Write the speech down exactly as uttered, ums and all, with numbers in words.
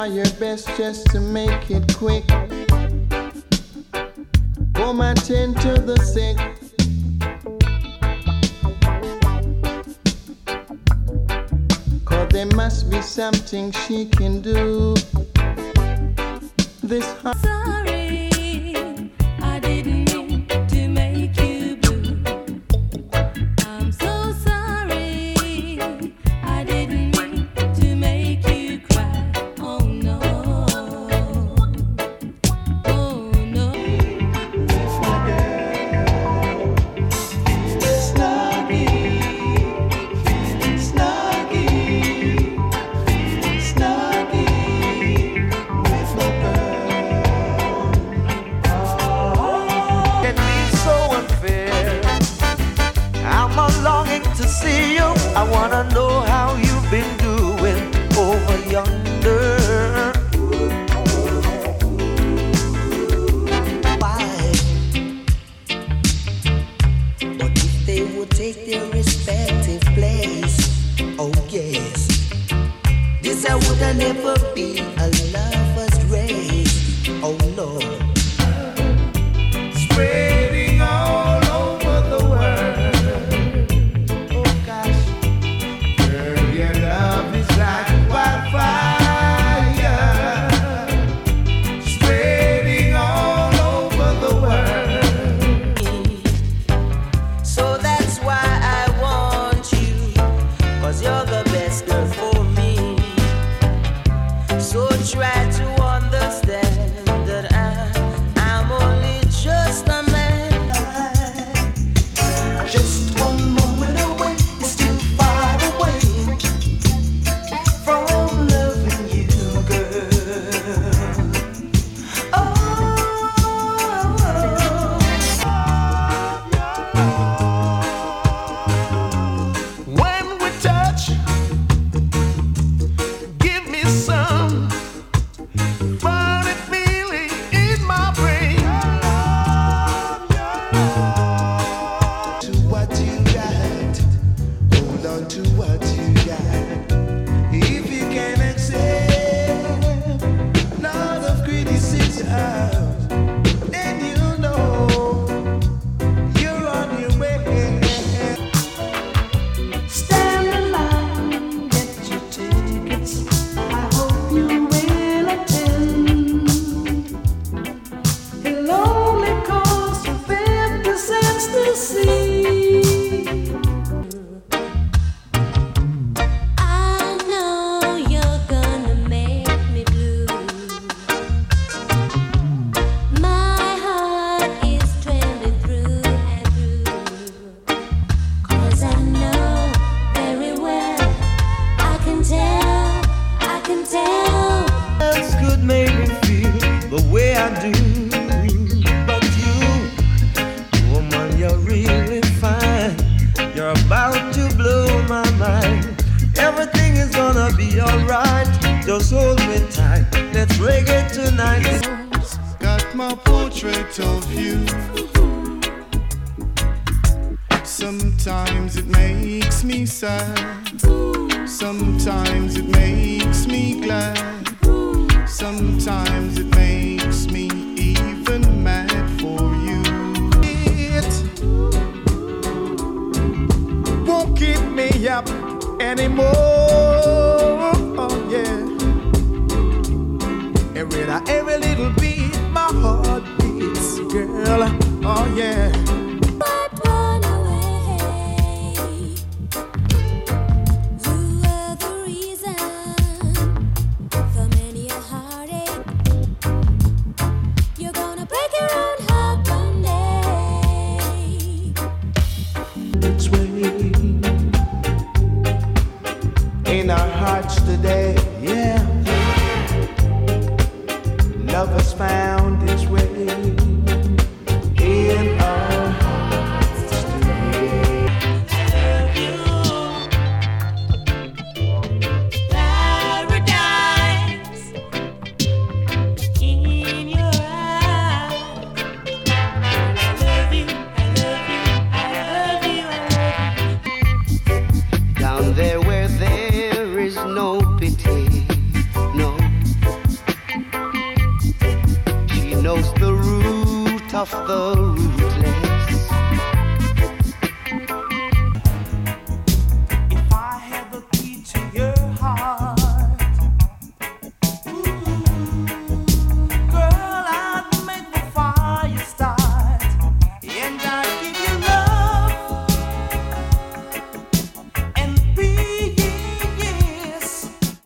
Your best just to make it quick. Come and tend to the sick. Cause there must be something she can do. This heart. Sorry, I didn't mean to make you blue. I'm so sorry, I didn't mean to make you cry. Oh no, oh no. Snuggie, Snuggie, Snuggie with my girl. Can be so unfair. I'm a longing to see you. I wanna know how you've been doing over yonder. Why? But if they would take their respective place, oh yes, this I would never be a lover's race. Oh no. Spreading all over the world. Oh gosh, girl, your love is like wildfire, spreading all over the world. So that's why I want you, 'cause you're the best girl for me. So try to understand that I, I'm only just a man. Just one moment away, it's too far away from loving you, girl. Oh, when we touch, give me some funny feeling in my brain. To what you got, hold on to what you got. If you can accept lot of criticism, then you know you're on your way. Stand in line, get your tickets. I hope you will attend. It'll only cost you fifty cents to see. I know you're gonna make me blue. My heart is trembling through and through. 'Cause I know very well, I can tell, I can tell. Else could make me feel the way I do. But you, woman, you're really fine. You're about to blow my mind. Everything is gonna be alright. Just hold me tight. Let's reggae tonight. Got my portrait of you. Sometimes it makes me sad. Sometimes it makes me glad. Sometimes it makes me even mad for you. It won't keep me up anymore. Oh yeah. Every every little beat, my heart beats, girl. Oh yeah. But run away. You were the reason for many a heartache. You're gonna break your own heart one day. Its way in our hearts today, yeah. Love has found its way in our hearts. off the